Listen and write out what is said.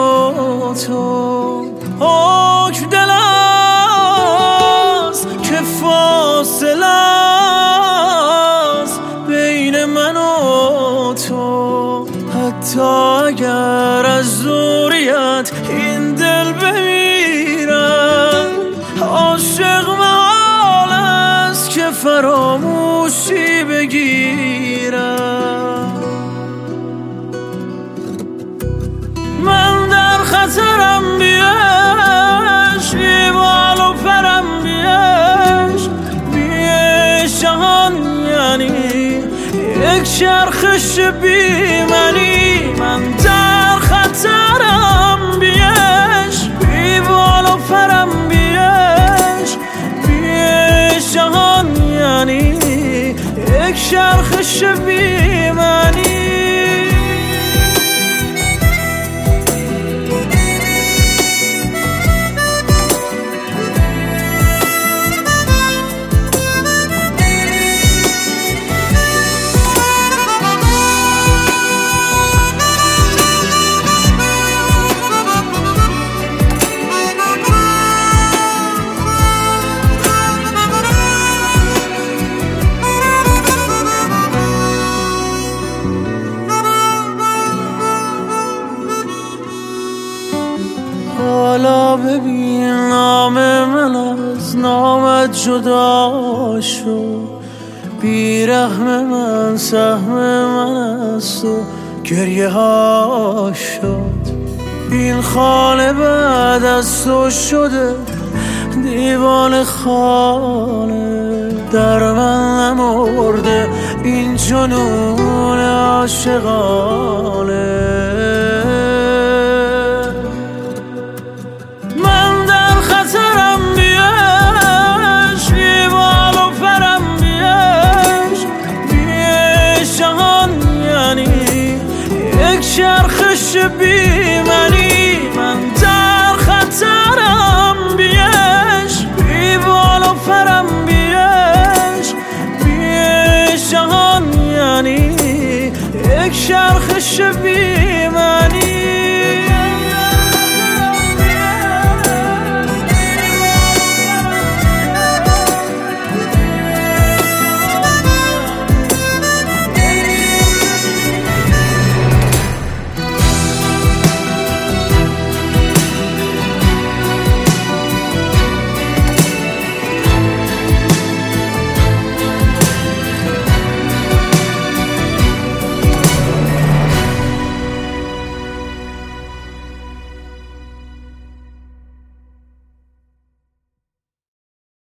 و تو حکم دل است که فاصله است بین من و تو. حتی اگر از دوریت این دل بمیرد عاشق محال است که فراموشی بگیرد. من در خطرم بیش بی بال و پرم بیش جهان یعنی یک چرخش بی منی. من در خطرم بیش بی بال و پرم بیش جهان یعنی یک چرخش بی منی. حالا ببین نام من از نامت جدا شد. بیرحم من سهم من است و گریه ها شد. این خانه بعد از تو شده دیوان خانه. در من نمرده این جنون عاشقانه.